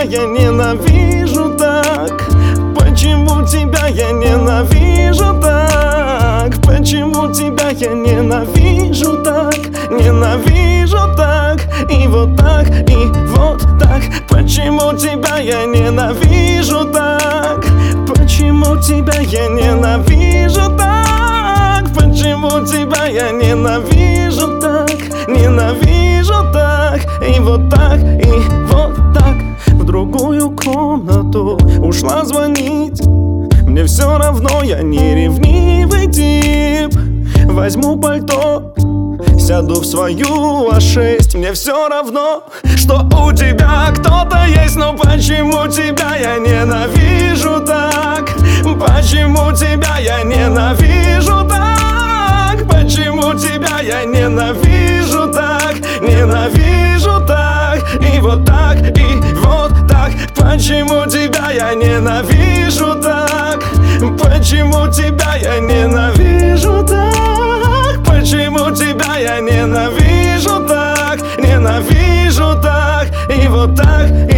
я ненавижу так? Почему тебя я ненавижу так? Почему тебя я ненавижу так? Ненавижу так, и вот так, и вот так. Почему тебя я ненавижу так? Почему тебя я ненавижу так? Почему тебя я ненавижу так? Ненавижу так, и вот так, и вот так. В другую комнату ушла звонить. Мне все равно, я не ревнивый тип. Возьму пальто, сяду в свою А6. Мне все равно, что у тебя кто-то есть. Но почему тебя я ненавижу так? Почему тебя я ненавижу так? Почему тебя я ненавижу так? Ненавижу так, и вот так, и вот так. Почему тебя я ненавижу так? Почему тебя я ненавижу так? Почему тебя я ненавижу так? Ненавижу так, и вот так.